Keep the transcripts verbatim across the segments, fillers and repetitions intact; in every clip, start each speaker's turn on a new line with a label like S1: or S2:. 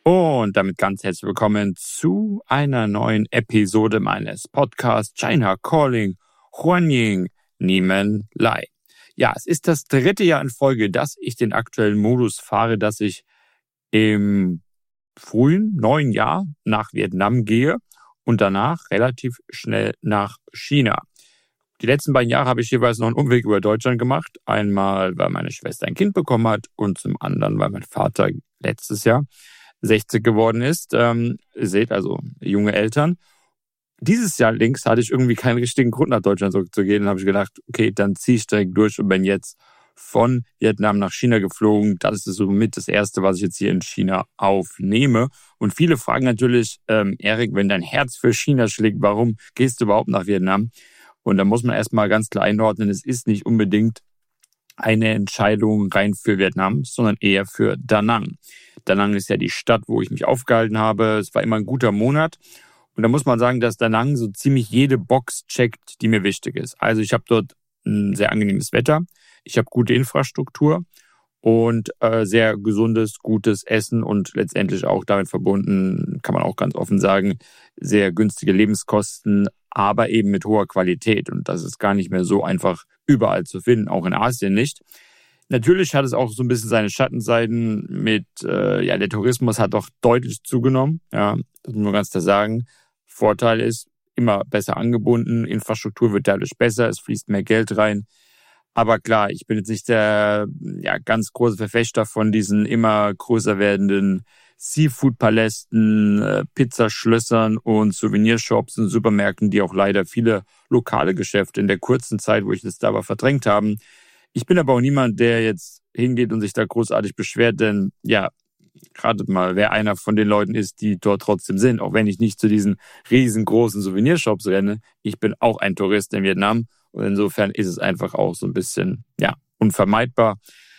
S1: Und damit ganz herzlich willkommen zu einer neuen Episode meines Podcasts China Calling Huanying Nimen Lai. Ja, es ist das dritte Jahr in Folge, dass ich den aktuellen Modus fahre, dass ich im frühen neuen Jahr nach Vietnam gehe und danach relativ schnell nach China. Die letzten beiden Jahre habe ich jeweils noch einen Umweg über Deutschland gemacht. Einmal, weil meine Schwester ein Kind bekommen hat und zum anderen, weil mein Vater letztes Jahr sechzig geworden ist. Ähm, ihr seht also, junge Eltern. Dieses Jahr links hatte ich irgendwie keinen richtigen Grund, nach Deutschland zurückzugehen. Dann habe ich gedacht, okay, dann ziehe ich direkt durch und bin jetzt von Vietnam nach China geflogen. Das ist somit das Erste, was ich jetzt hier in China aufnehme. Und viele fragen natürlich, ähm, Erik, wenn dein Herz für China schlägt, warum gehst du überhaupt nach Vietnam? Und da muss man erstmal ganz klar einordnen, es ist nicht unbedingt eine Entscheidung rein für Vietnam, sondern eher für Da Nang. Da Nang ist ja die Stadt, wo ich mich aufgehalten habe. Es war immer ein guter Monat. Und da muss man sagen, dass Da Nang so ziemlich jede Box checkt, die mir wichtig ist. Also ich habe dort ein sehr angenehmes Wetter. Ich habe gute Infrastruktur und äh, sehr gesundes, gutes Essen und letztendlich auch damit verbunden, kann man auch ganz offen sagen, sehr günstige Lebenskosten, aber eben mit hoher Qualität. Und das ist gar nicht mehr so einfach überall zu finden, auch in Asien nicht. Natürlich hat es auch so ein bisschen seine Schattenseiten mit, äh, ja, der Tourismus hat doch deutlich zugenommen, ja, das muss man ganz klar sagen. Vorteil ist, immer besser angebunden, Infrastruktur wird dadurch besser, es fließt mehr Geld rein. Aber klar, ich bin jetzt nicht der ja, ganz große Verfechter von diesen immer größer werdenden Seafood-Palästen, äh, Pizzaschlössern und Souvenirshops und Supermärkten, die auch leider viele lokale Geschäfte in der kurzen Zeit, wo ich das da war, verdrängt haben. Ich bin aber auch niemand, der jetzt hingeht und sich da großartig beschwert, denn ja, ratet mal, wer einer von den Leuten ist, die dort trotzdem sind, auch wenn ich nicht zu diesen riesengroßen Souvenirshops renne. Ich bin auch ein Tourist in Vietnam. Und insofern ist es einfach auch so ein bisschen, ja, unvermeidbar.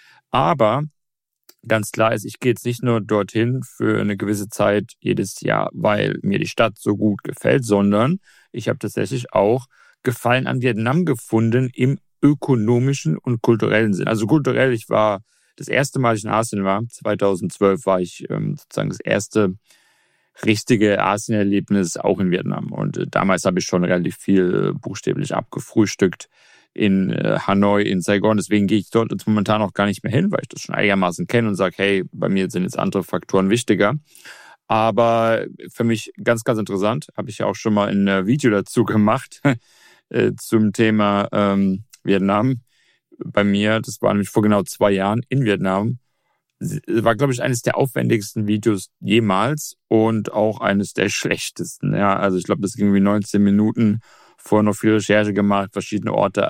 S1: Aber ganz klar ist, ich gehe jetzt nicht nur dorthin für eine gewisse Zeit jedes Jahr, weil mir die Stadt so gut gefällt, sondern ich habe tatsächlich auch Gefallen an Vietnam gefunden im ökonomischen und kulturellen Sinn. Also kulturell, ich war das erste Mal, als ich in Asien war, zweitausendzwölf, war ich ähm, sozusagen das erste richtige Asien-Erlebnis auch in Vietnam. Und äh, damals habe ich schon relativ viel äh, buchstäblich abgefrühstückt in äh, Hanoi, in Saigon. Deswegen gehe ich dort jetzt momentan auch gar nicht mehr hin, weil ich das schon einigermaßen kenne und sage, hey, bei mir sind jetzt andere Faktoren wichtiger. Aber für mich ganz, ganz interessant, habe ich ja auch schon mal ein äh, Video dazu gemacht äh, zum Thema ähm, Vietnam. Bei mir, das war nämlich vor genau zwei Jahren in Vietnam, war, glaube ich, eines der aufwendigsten Videos jemals und auch eines der schlechtesten. Ja, also ich glaube, das ging wie neunzehn Minuten, vorher noch viel Recherche gemacht, verschiedene Orte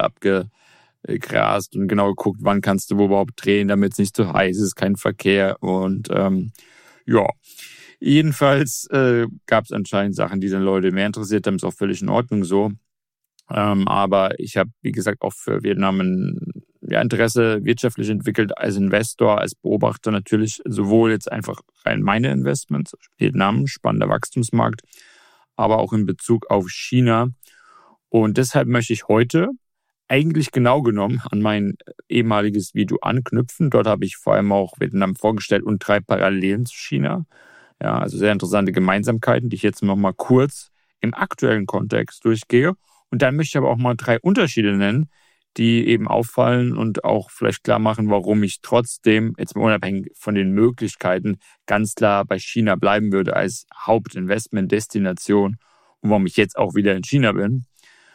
S1: abgegrast und genau geguckt, wann kannst du wo überhaupt drehen, damit es nicht zu heiß ist, kein Verkehr und ähm, ja. Jedenfalls äh, gab es anscheinend Sachen, die dann Leute mehr interessiert haben, ist auch völlig in Ordnung so. Ähm, aber ich habe, wie gesagt, auch für Vietnam ein ja, Interesse wirtschaftlich entwickelt als Investor, als Beobachter natürlich sowohl jetzt einfach rein meine Investments, Vietnam, spannender Wachstumsmarkt, aber auch in Bezug auf China. Und deshalb möchte ich heute eigentlich genau genommen an mein ehemaliges Video anknüpfen. Dort habe ich vor allem auch Vietnam vorgestellt und drei Parallelen zu China. Ja, also sehr interessante Gemeinsamkeiten, die ich jetzt noch mal kurz im aktuellen Kontext durchgehe. Und dann möchte ich aber auch mal drei Unterschiede nennen, die eben auffallen und auch vielleicht klar machen, warum ich trotzdem, jetzt mal unabhängig von den Möglichkeiten, ganz klar bei China bleiben würde als Hauptinvestmentdestination und warum ich jetzt auch wieder in China bin.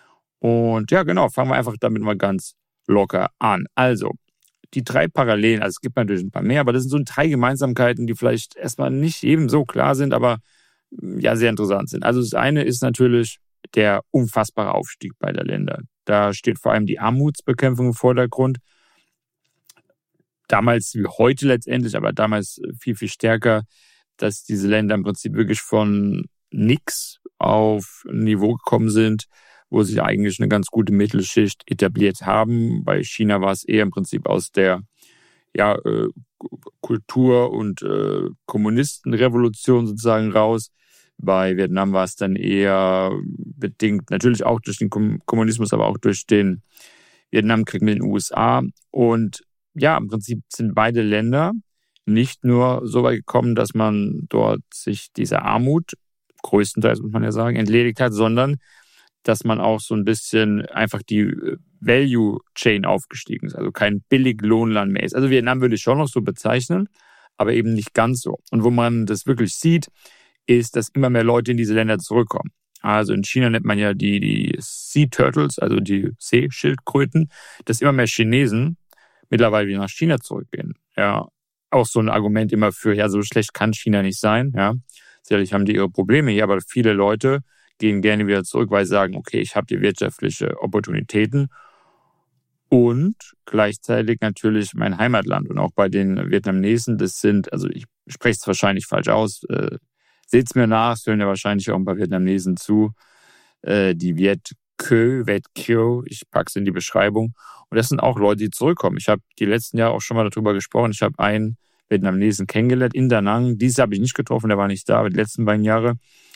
S1: Und ja, genau, fangen wir einfach damit mal ganz locker an. Also, die drei Parallelen, also es gibt natürlich ein paar mehr, aber das sind so drei Gemeinsamkeiten, die vielleicht erstmal nicht eben so klar sind, aber ja sehr interessant sind. Also das eine ist natürlich der unfassbare Aufstieg beider Länder. Da steht vor allem die Armutsbekämpfung im Vordergrund. Damals wie heute letztendlich, aber damals viel, viel stärker, dass diese Länder im Prinzip wirklich von nix auf ein Niveau gekommen sind, wo sich eigentlich eine ganz gute Mittelschicht etabliert haben. Bei China war es eher im Prinzip aus der ja, äh, Kultur- und äh, Kommunistenrevolution sozusagen raus. Bei Vietnam war es dann eher bedingt, natürlich auch durch den Kommunismus, aber auch durch den Vietnamkrieg mit den U S A. Und ja, im Prinzip sind beide Länder nicht nur so weit gekommen, dass man dort sich dieser Armut, größtenteils muss man ja sagen, entledigt hat, sondern dass man auch so ein bisschen einfach die Value Chain aufgestiegen ist, also kein Billiglohnland mehr ist. Also Vietnam würde ich schon noch so bezeichnen, aber eben nicht ganz so. Und wo man das wirklich sieht, ist, dass immer mehr Leute in diese Länder zurückkommen. Also in China nennt man ja die, die Sea Turtles, also die Seeschildkröten, dass immer mehr Chinesen mittlerweile wieder nach China zurückgehen. Ja, auch so ein Argument immer für, ja, so schlecht kann China nicht sein. Ja, sicherlich haben die ihre Probleme hier, aber viele Leute gehen gerne wieder zurück, weil sie sagen, okay, ich habe hier wirtschaftliche Opportunitäten und gleichzeitig natürlich mein Heimatland. Und auch bei den Vietnamesen, das sind, also ich spreche es wahrscheinlich falsch aus, äh, seht es mir nach, es hören ja wahrscheinlich auch ein paar Vietnamesen zu, äh, die Viet Cö, Viet Kieu, ich packe es in die Beschreibung. Und das sind auch Leute, die zurückkommen. Ich habe die letzten Jahre auch schon mal darüber gesprochen. Ich habe einen Vietnamesen kennengelernt in Da Nang. Dieses habe ich nicht getroffen, der war nicht da, aber die letzten beiden Jahre.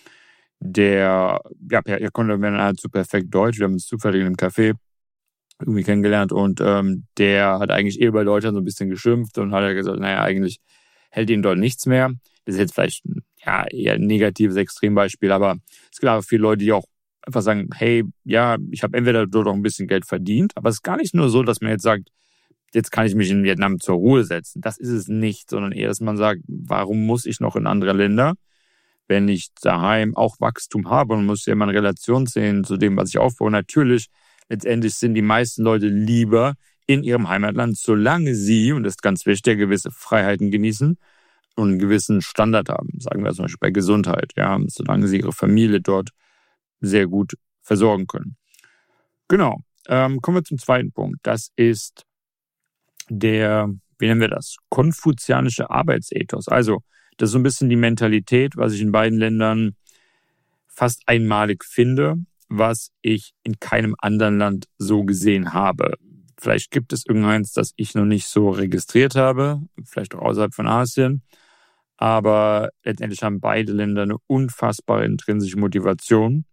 S1: Der, ja, er konnte nahezu perfekt Deutsch. Wir haben uns zufällig in einem Café irgendwie kennengelernt und ähm, der hat eigentlich eher bei Deutschland so ein bisschen geschimpft und hat ja gesagt, naja, eigentlich hält ihn dort nichts mehr. Das ist jetzt vielleicht ein ja, eher ein negatives Extrembeispiel, aber es gibt auch viele Leute, die auch einfach sagen, hey, ja, ich habe entweder dort auch ein bisschen Geld verdient, aber es ist gar nicht nur so, dass man jetzt sagt, jetzt kann ich mich in Vietnam zur Ruhe setzen. Das ist es nicht, sondern eher, dass man sagt, warum muss ich noch in andere Länder, wenn ich daheim auch Wachstum habe und muss ja immer in Relation sehen zu dem, was ich aufbaue. Natürlich, letztendlich sind die meisten Leute lieber in ihrem Heimatland, solange sie, und das ist ganz wichtig, gewisse Freiheiten genießen und einen gewissen Standard haben. Sagen wir zum Beispiel bei Gesundheit, ja, solange sie ihre Familie dort sehr gut versorgen können. Genau. Ähm, kommen wir zum zweiten Punkt. Das ist der, wie nennen wir das? Konfuzianische Arbeitsethos. Also, das ist so ein bisschen die Mentalität, was ich in beiden Ländern fast einmalig finde, was ich in keinem anderen Land so gesehen habe. Vielleicht gibt es irgendeins, das ich noch nicht so registriert habe, vielleicht auch außerhalb von Asien. Aber letztendlich haben beide Länder eine unfassbare intrinsische Motivation,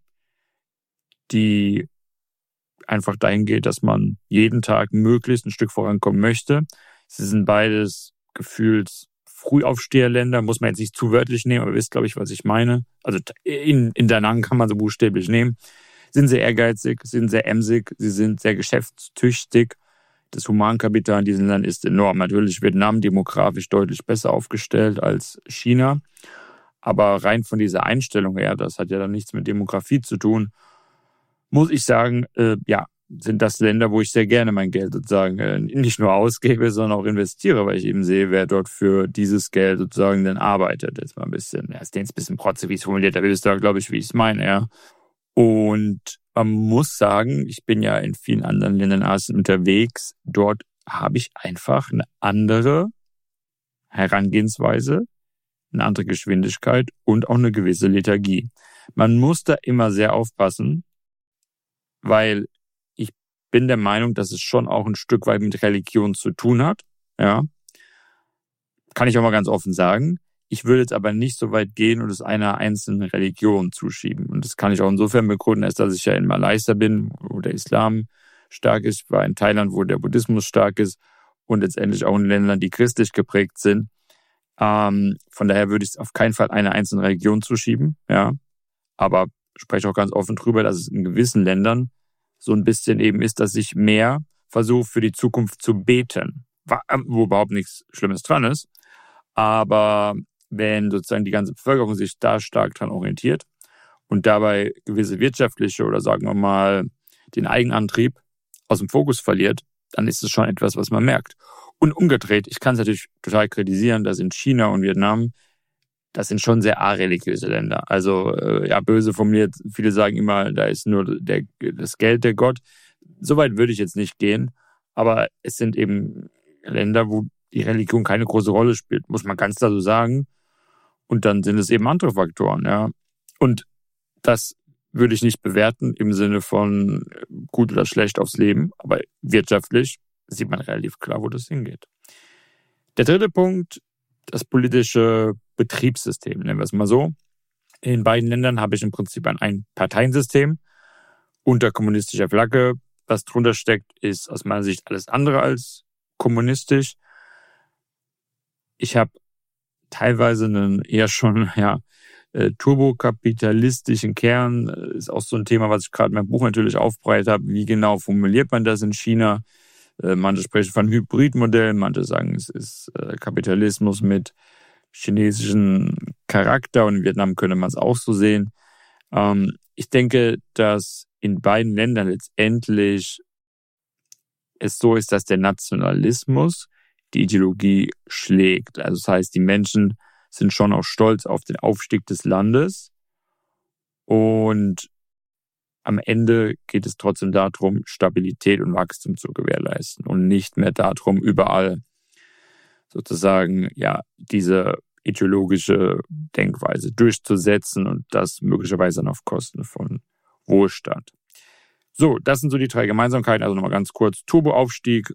S1: die einfach dahin geht, dass man jeden Tag möglichst ein Stück vorankommen möchte. Sie sind beides gefühlt Frühaufsteherländer, muss man jetzt nicht zu wörtlich nehmen, aber ihr wisst, glaube ich, was ich meine. Also in, in Da Nang kann man so buchstäblich nehmen. Sind sehr ehrgeizig, sind sehr emsig, sie sind sehr geschäftstüchtig. Das Humankapital in diesem Land ist enorm. Natürlich Vietnam demografisch deutlich besser aufgestellt als China. Aber rein von dieser Einstellung her, das hat ja dann nichts mit Demografie zu tun, muss ich sagen, äh, ja, sind das Länder, wo ich sehr gerne mein Geld sozusagen äh, nicht nur ausgebe, sondern auch investiere, weil ich eben sehe, wer dort für dieses Geld sozusagen dann arbeitet. Jetzt mal ein bisschen, ja, ist ein bisschen protzig, wie es formuliert, aber ihr wisst da, glaube ich, wie ich es meine, ja. Und man muss sagen, ich bin ja in vielen anderen Ländern Asien unterwegs. Dort habe ich einfach eine andere Herangehensweise, eine andere Geschwindigkeit und auch eine gewisse Lethargie. Man muss da immer sehr aufpassen, weil ich bin der Meinung, dass es schon auch ein Stück weit mit Religion zu tun hat. Ja, kann ich auch mal ganz offen sagen. Ich würde jetzt aber nicht so weit gehen und es einer einzelnen Religion zuschieben. Und das kann ich auch insofern begründen, als dass ich ja in Malaysia bin, wo der Islam stark ist. Ich war in Thailand, wo der Buddhismus stark ist und letztendlich auch in Ländern, die christlich geprägt sind. Ähm, von daher würde ich es auf keinen Fall einer einzelnen Religion zuschieben. Ja, aber ich spreche auch ganz offen drüber, dass es in gewissen Ländern so ein bisschen eben ist, dass ich mehr versuche, für die Zukunft zu beten, wo überhaupt nichts Schlimmes dran ist. Aber wenn sozusagen die ganze Bevölkerung sich da stark dran orientiert und dabei gewisse wirtschaftliche oder sagen wir mal den Eigenantrieb aus dem Fokus verliert, dann ist es schon etwas, was man merkt. Und umgedreht, ich kann es natürlich total kritisieren, dass in China und Vietnam, das sind schon sehr areligiöse Länder. Also äh, ja, böse formuliert, viele sagen immer, da ist nur der, das Geld der Gott. Soweit würde ich jetzt nicht gehen, aber es sind eben Länder, wo die Religion keine große Rolle spielt, muss man ganz klar so sagen. Und dann sind es eben andere Faktoren, ja. Und das würde ich nicht bewerten im Sinne von gut oder schlecht aufs Leben, aber wirtschaftlich sieht man relativ klar, wo das hingeht. Der dritte Punkt, das politische Betriebssystem, nennen wir es mal so. In beiden Ländern habe ich im Prinzip ein Ein-Parteien-System unter kommunistischer Flagge. Was drunter steckt, ist aus meiner Sicht alles andere als kommunistisch. ich habe teilweise einen eher schon ja äh, turbokapitalistischen Kern. Ist auch so ein Thema, was ich gerade in meinem Buch natürlich aufbereitet habe. Wie genau formuliert man das in China? Äh, manche sprechen von Hybridmodellen, manche sagen, es ist äh, Kapitalismus mit chinesischen Charakter, und in Vietnam könnte man es auch so sehen. Ähm, ich denke, dass in beiden Ländern letztendlich es so ist, dass der Nationalismus die Ideologie schlägt. Also das heißt, die Menschen sind schon auch stolz auf den Aufstieg des Landes, und am Ende geht es trotzdem darum, Stabilität und Wachstum zu gewährleisten und nicht mehr darum, überall sozusagen ja diese ideologische Denkweise durchzusetzen, und das möglicherweise dann auf Kosten von Wohlstand. So, das sind so die drei Gemeinsamkeiten. Also nochmal ganz kurz: Turboaufstieg,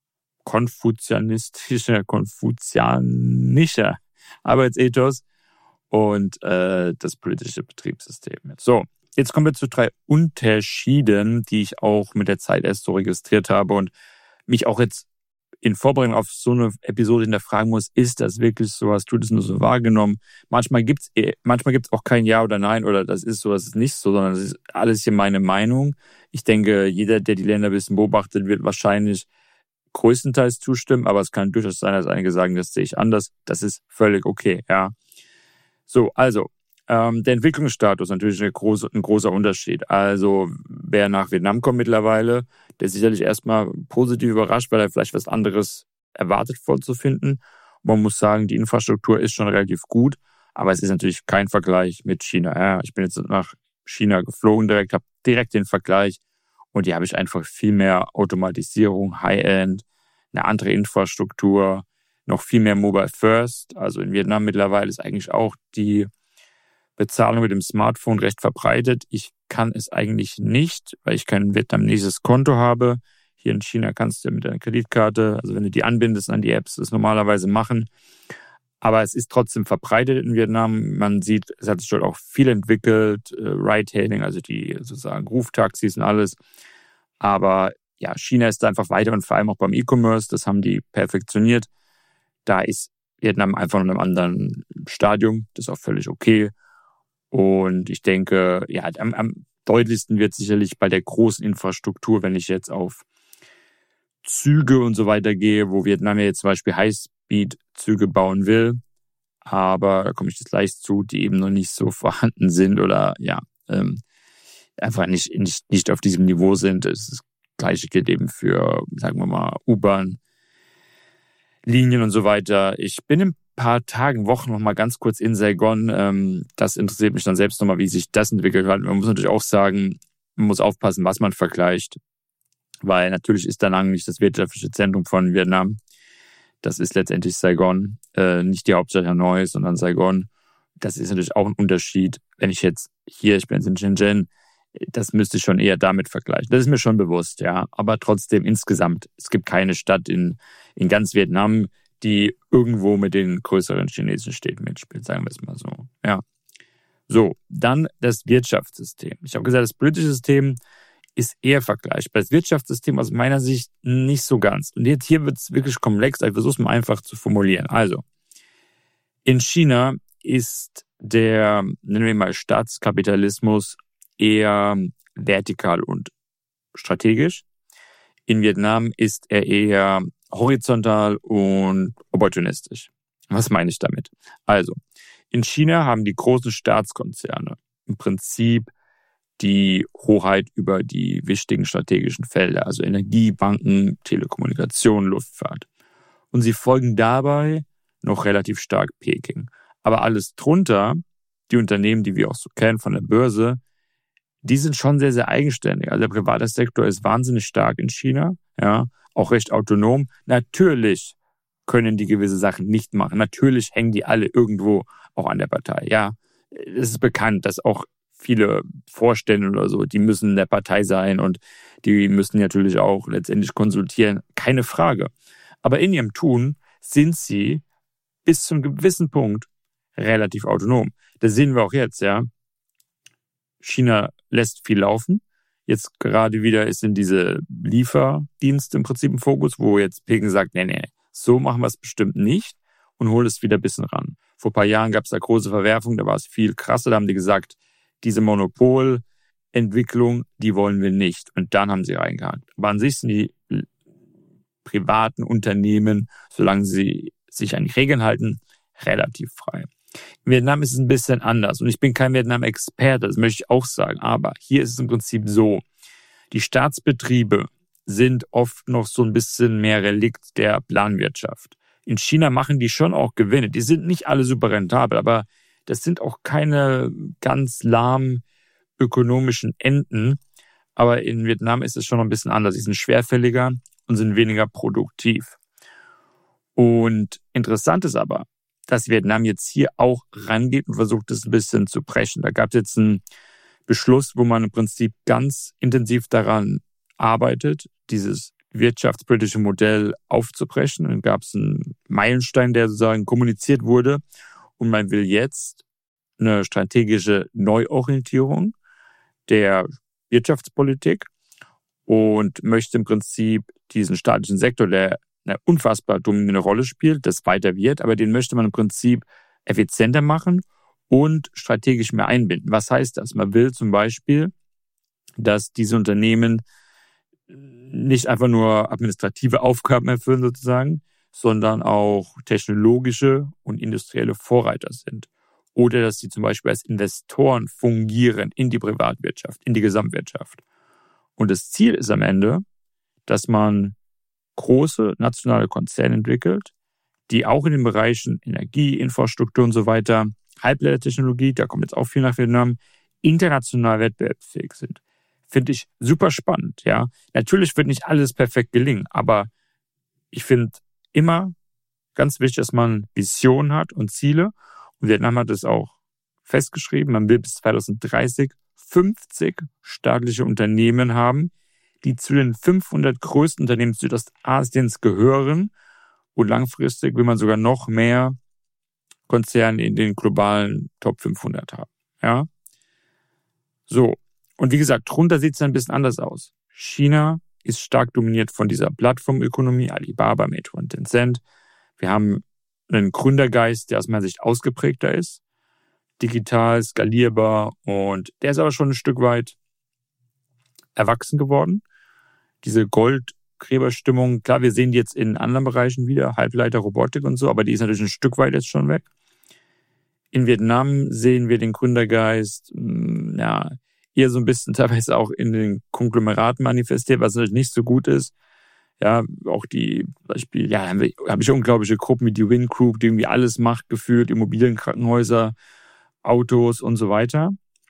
S1: konfuzianistischer, konfuzianischer Arbeitsethos und äh, das politische Betriebssystem. So, jetzt kommen wir zu drei Unterschieden, die ich auch mit der Zeit erst so registriert habe und mich auch jetzt in Vorbereitung auf so eine Episode hinterfragen muss: Ist das wirklich so? Hast du das nur so wahrgenommen? Manchmal gibt's manchmal gibt's auch kein Ja oder Nein oder das ist so, das ist nicht so, sondern das ist alles hier meine Meinung. Ich denke, jeder, der die Länder ein bisschen beobachtet, wird wahrscheinlich größtenteils zustimmen, aber es kann durchaus sein, dass einige sagen, das sehe ich anders. Das ist völlig okay, ja. So, also, ähm, der Entwicklungsstatus ist natürlich eine große, ein großer Unterschied. Also, wer nach Vietnam kommt mittlerweile, der ist sicherlich erstmal positiv überrascht, weil er vielleicht was anderes erwartet vorzufinden. Man muss sagen, die Infrastruktur ist schon relativ gut, aber es ist natürlich kein Vergleich mit China. Ja, ich bin jetzt nach China geflogen direkt, habe direkt den Vergleich, und hier habe ich einfach viel mehr Automatisierung, High-End, eine andere Infrastruktur, noch viel mehr Mobile First. Also in Vietnam mittlerweile ist eigentlich auch die Bezahlung mit dem Smartphone recht verbreitet. Ich kann es eigentlich nicht, weil ich kein vietnamesisches Konto habe. Hier in China kannst du mit deiner Kreditkarte, also wenn du die anbindest an die Apps, das normalerweise machen. Aber es ist trotzdem verbreitet in Vietnam. Man sieht, es hat sich dort auch viel entwickelt, äh, Ride-Hailing, also die sozusagen Ruftaxis und alles. Aber ja, China ist da einfach weiter, und vor allem auch beim E-Commerce, das haben die perfektioniert. Da ist Vietnam einfach in einem anderen Stadium, das ist auch völlig okay. Und ich denke, ja, am, am deutlichsten wird sicherlich bei der großen Infrastruktur, wenn ich jetzt auf Züge und so weiter gehe, wo Vietnam ja jetzt zum Beispiel High-Speed-Züge bauen will, aber da komme ich jetzt gleich zu, die eben noch nicht so vorhanden sind oder ja, ähm, einfach nicht, nicht, nicht auf diesem Niveau sind. Das Gleiche gilt eben für, sagen wir mal, U-Bahn-Linien und so weiter. Ich bin in ein paar Tagen, Wochen noch mal ganz kurz in Saigon. Ähm, das interessiert mich dann selbst nochmal, wie sich das entwickelt hat. Man muss natürlich auch sagen, man muss aufpassen, was man vergleicht, weil natürlich ist Da Nang nicht das wirtschaftliche Zentrum von Vietnam. Das ist letztendlich Saigon, äh, nicht die Hauptstadt Hanoi, sondern Saigon. Das ist natürlich auch ein Unterschied. Wenn ich jetzt hier, ich bin jetzt in Shenzhen, das müsste ich schon eher damit vergleichen. Das ist mir schon bewusst, ja. Aber trotzdem insgesamt, es gibt keine Stadt in, in ganz Vietnam, die irgendwo mit den größeren chinesischen Städten mitspielt, sagen wir es mal so, ja. So, dann das Wirtschaftssystem. Ich habe gesagt, das politische System ist eher vergleichbar. Das Wirtschaftssystem aus meiner Sicht nicht so ganz. Und jetzt hier wird es wirklich komplex, ich versuche es mal einfach zu formulieren. Also, in China ist der, nennen wir mal, Staatskapitalismus eher vertikal und strategisch. In Vietnam ist er eher horizontal und opportunistisch. Was meine ich damit? Also, in China haben die großen Staatskonzerne im Prinzip die Hoheit über die wichtigen strategischen Felder, also Energie, Banken, Telekommunikation, Luftfahrt. Und sie folgen dabei noch relativ stark Peking. Aber alles drunter, die Unternehmen, die wir auch so kennen von der Börse, die sind schon sehr, sehr eigenständig. Also der private Sektor ist wahnsinnig stark in China, ja, auch recht autonom. Natürlich können die gewisse Sachen nicht machen. Natürlich hängen die alle irgendwo auch an der Partei, ja. Es ist bekannt, dass auch viele Vorstände oder so, die müssen in der Partei sein und die müssen natürlich auch letztendlich konsultieren. Keine Frage. Aber in ihrem Tun sind sie bis zu einem gewissen Punkt relativ autonom. Das sehen wir auch jetzt, ja. China lässt viel laufen. Jetzt gerade wieder ist in diese Lieferdienste im Prinzip im Fokus, wo jetzt Peking sagt, nee, nee, so machen wir es bestimmt nicht. und hole es wieder ein bisschen ran. Vor ein paar Jahren gab es da große Verwerfungen, da war es viel krasser, da haben die gesagt, diese Monopolentwicklung, die wollen wir nicht. Und dann haben sie reingehakt. Aber an sich sind die privaten Unternehmen, solange sie sich an die Regeln halten, relativ frei. In Vietnam ist es ein bisschen anders und ich bin kein Vietnam-Experte, das möchte ich auch sagen, aber hier ist es im Prinzip so, die Staatsbetriebe sind oft noch so ein bisschen mehr Relikt der Planwirtschaft. In China machen die schon auch Gewinne, die sind nicht alle super rentabel, aber das sind auch keine ganz lahmen ökonomischen Enten, aber in Vietnam ist es schon noch ein bisschen anders, sie sind schwerfälliger und sind weniger produktiv. Und interessant ist aber, dass Vietnam jetzt hier auch rangeht und versucht, es ein bisschen zu brechen. Da gab es jetzt einen Beschluss, wo man im Prinzip ganz intensiv daran arbeitet, dieses wirtschaftspolitische Modell aufzubrechen. Dann gab es einen Meilenstein, der sozusagen kommuniziert wurde. Und man will jetzt eine strategische Neuorientierung der Wirtschaftspolitik und möchte im Prinzip diesen staatlichen Sektor, der eine unfassbar dominierende Rolle spielt, das weiter wird, aber den möchte man im Prinzip effizienter machen und strategisch mehr einbinden. Was heißt das? Man will zum Beispiel, dass diese Unternehmen nicht einfach nur administrative Aufgaben erfüllen sozusagen, sondern auch technologische und industrielle Vorreiter sind. Oder dass sie zum Beispiel als Investoren fungieren in die Privatwirtschaft, in die Gesamtwirtschaft. Und das Ziel ist am Ende, dass man große nationale Konzerne entwickelt, die auch in den Bereichen Energie, Infrastruktur und so weiter, Halbleitertechnologie, da kommt jetzt auch viel nach Vietnam, international wettbewerbsfähig sind. Finde ich super spannend, ja. Natürlich wird nicht alles perfekt gelingen, aber ich finde immer ganz wichtig, dass man Visionen hat und Ziele. Und Vietnam hat es auch festgeschrieben, man will bis zwanzig dreißig fünfzig staatliche Unternehmen haben, die zu den fünfhundert größten Unternehmen Südostasiens gehören. Und langfristig will man sogar noch mehr Konzerne in den globalen Top fünfhundert haben. Ja? So. Und wie gesagt, drunter sieht es dann ein bisschen anders aus. China ist stark dominiert von dieser Plattformökonomie, Alibaba, Meituan, Tencent. Wir haben einen Gründergeist, der aus meiner Sicht ausgeprägter ist, digital, skalierbar und der ist aber schon ein Stück weit erwachsen geworden. Diese Goldgräberstimmung, klar, wir sehen die jetzt in anderen Bereichen wieder, Halbleiter, Robotik und so, aber die ist natürlich ein Stück weit jetzt schon weg. In Vietnam sehen wir den Gründergeist, ja, eher so ein bisschen teilweise auch in den Konglomeraten manifestiert, was natürlich nicht so gut ist. Ja, auch die, Beispiel, ja, habe ich unglaubliche Gruppen wie die Win Group, die irgendwie alles macht, gefühlt, Immobilien, Krankenhäuser, Autos und so weiter.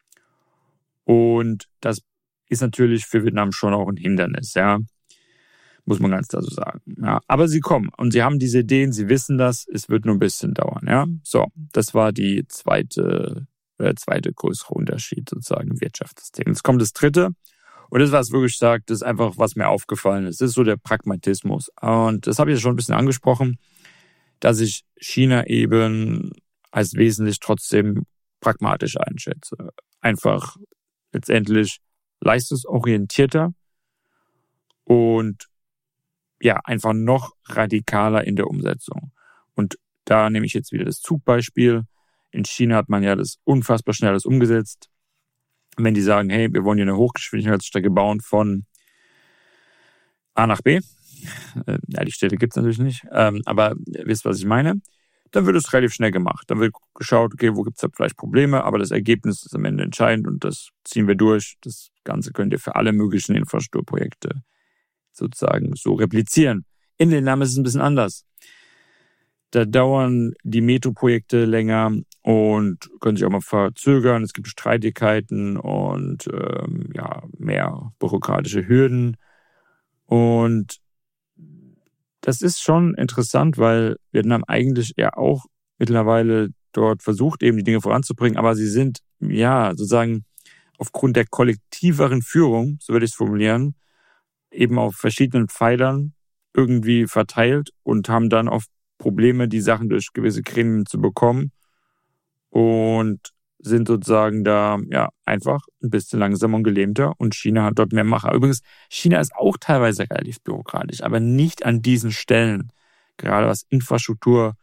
S1: Und das ist natürlich für Vietnam schon auch ein Hindernis, ja. Muss man ganz klar so sagen. Ja, aber sie kommen und sie haben diese Ideen, sie wissen das, es wird nur ein bisschen dauern, ja. So, das war die zweite, der zweite größere Unterschied sozusagen im Wirtschaftssystem. Jetzt kommt das dritte und das, was wirklich sagt, das ist einfach, was mir aufgefallen ist. Das ist so der Pragmatismus. Und das habe ich ja schon ein bisschen angesprochen, dass ich China eben als wesentlich trotzdem pragmatisch einschätze. Einfach letztendlich leistungsorientierter und ja, einfach noch radikaler in der Umsetzung. Und da nehme ich jetzt wieder das Zugbeispiel. In China hat man ja das unfassbar schnell alles umgesetzt. Wenn die sagen, hey, wir wollen hier eine Hochgeschwindigkeitsstrecke bauen von A nach B, äh, ja, die Städte gibt es natürlich nicht, ähm, aber ihr wisst, was ich meine, dann wird es relativ schnell gemacht. Dann wird geschaut, okay, wo gibt es da vielleicht Probleme, aber das Ergebnis ist am Ende entscheidend und das ziehen wir durch. Das Ganze könnt ihr für alle möglichen Infrastrukturprojekte sozusagen so replizieren. In Vietnam ist es ein bisschen anders. Da dauern die Metro-Projekte länger und können sich auch mal verzögern. Es gibt Streitigkeiten und ähm, ja, mehr bürokratische Hürden. Und das ist schon interessant, weil Vietnam eigentlich ja auch mittlerweile dort versucht, eben die Dinge voranzubringen, aber sie sind ja sozusagen aufgrund der kollektiveren Führung, so würde ich es formulieren, eben auf verschiedenen Pfeilern irgendwie verteilt und haben dann oft Probleme, die Sachen durch gewisse Gremien zu bekommen und sind sozusagen da ja einfach ein bisschen langsamer und gelähmter und China hat dort mehr Macher. Übrigens, China ist auch teilweise relativ bürokratisch, aber nicht an diesen Stellen, gerade was Infrastruktur,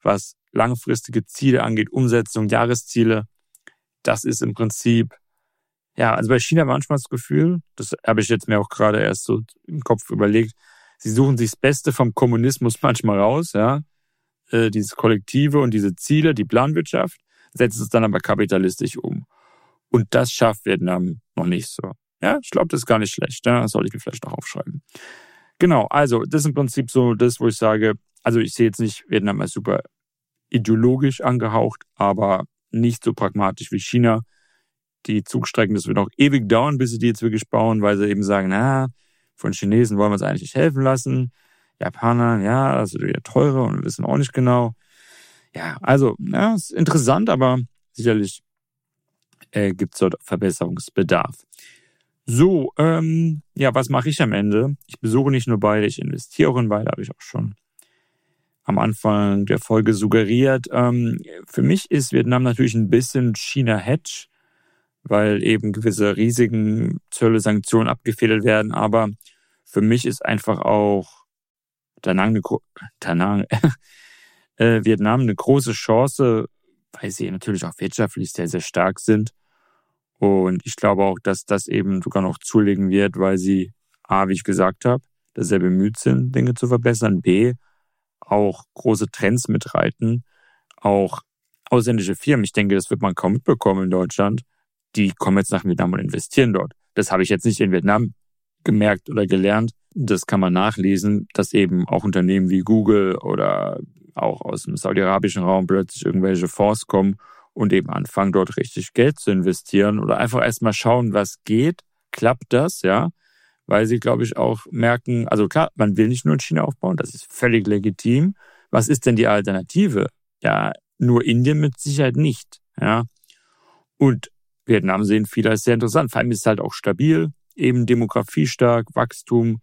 S1: was langfristige Ziele angeht, Umsetzung, Jahresziele. Das ist im Prinzip, ja, also bei China manchmal das Gefühl, das habe ich jetzt mir auch gerade erst so im Kopf überlegt, sie suchen sich das Beste vom Kommunismus manchmal raus, ja, äh, dieses Kollektive und diese Ziele, die Planwirtschaft, setzen es dann aber kapitalistisch um. Und das schafft Vietnam noch nicht so. Ja, ich glaube, das ist gar nicht schlecht, ja, das soll ich mir vielleicht noch aufschreiben. Genau, also das ist im Prinzip so das, wo ich sage, also ich sehe jetzt nicht Vietnam als super ideologisch angehaucht, aber nicht so pragmatisch wie China. Die Zugstrecken, das wird auch ewig dauern, bis sie die jetzt wirklich bauen, weil sie eben sagen, na, von Chinesen wollen wir uns eigentlich nicht helfen lassen. Japaner, ja, das wird wieder teurer und wir wissen auch nicht genau. Ja, also, ja, ist interessant, aber sicherlich äh, gibt es dort Verbesserungsbedarf. So, ähm, ja, was mache ich am Ende? Ich besuche nicht nur beide, ich investiere auch in beide, habe ich auch schon am Anfang der Folge suggeriert. Ähm, für mich ist Vietnam natürlich ein bisschen China-Hedge, weil eben gewisse Risiken, Zölle, Sanktionen abgefedert werden. Aber für mich ist einfach auch Danang eine, Danang, äh, Vietnam eine große Chance, weil sie natürlich auch wirtschaftlich sehr, sehr stark sind. Und ich glaube auch, dass das eben sogar noch zulegen wird, weil sie A, wie ich gesagt habe, dass sehr bemüht sind, Dinge zu verbessern, B, auch große Trends mitreiten, auch ausländische Firmen, ich denke, das wird man kaum mitbekommen in Deutschland, die kommen jetzt nach Vietnam und investieren dort. Das habe ich jetzt nicht in Vietnam gemerkt oder gelernt. Das kann man nachlesen, dass eben auch Unternehmen wie Google oder auch aus dem saudi-arabischen Raum plötzlich irgendwelche Fonds kommen und eben anfangen, dort richtig Geld zu investieren oder einfach erstmal schauen, was geht, klappt das, ja, weil sie, glaube ich, auch merken, also klar, man will nicht nur in China aufbauen, das ist völlig legitim. Was ist denn die Alternative? Ja, nur Indien mit Sicherheit nicht, ja. Und Vietnam sehen viele als sehr interessant. Vor allem ist es halt auch stabil, eben demografiestark, Wachstum.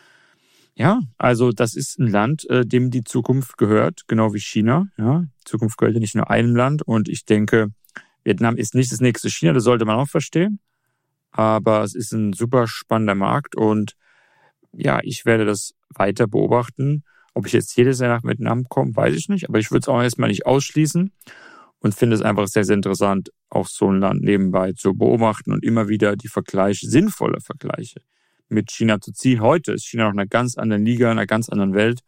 S1: Ja, also das ist ein Land, dem die Zukunft gehört, genau wie China. Ja, die Zukunft gehört ja nicht nur einem Land. Und ich denke, Vietnam ist nicht das nächste China, das sollte man auch verstehen. Aber es ist ein super spannender Markt und ja, ich werde das weiter beobachten. Ob ich jetzt jedes Jahr nach Vietnam komme, weiß ich nicht. Aber ich würde es auch erstmal nicht ausschließen. Und finde es einfach sehr, sehr interessant, auch so ein Land nebenbei zu beobachten und immer wieder die Vergleiche, sinnvolle Vergleiche mit China zu ziehen. Heute ist China noch in einer ganz anderen Liga, in einer ganz anderen Welt.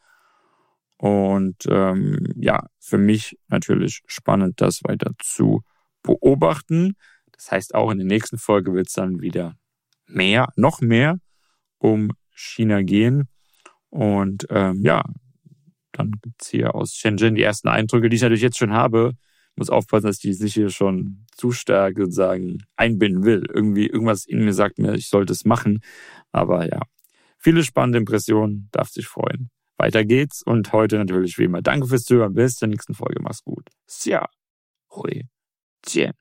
S1: Und ähm, ja, für mich natürlich spannend, das weiter zu beobachten. Das heißt, auch in der nächsten Folge wird es dann wieder mehr, noch mehr um China gehen. Und ähm, ja, dann gibt es hier aus Shenzhen die ersten Eindrücke, die ich natürlich jetzt schon habe. Ich muss aufpassen, dass ich sich hier schon zu stark sozusagen einbinden will. Irgendwie, irgendwas in mir sagt mir, ich sollte es machen. Aber ja, viele spannende Impressionen, darf sich freuen. Weiter geht's und heute natürlich wie immer. Danke fürs Zuhören. Bis zur nächsten Folge. Mach's gut. Xia. Hui. Jian.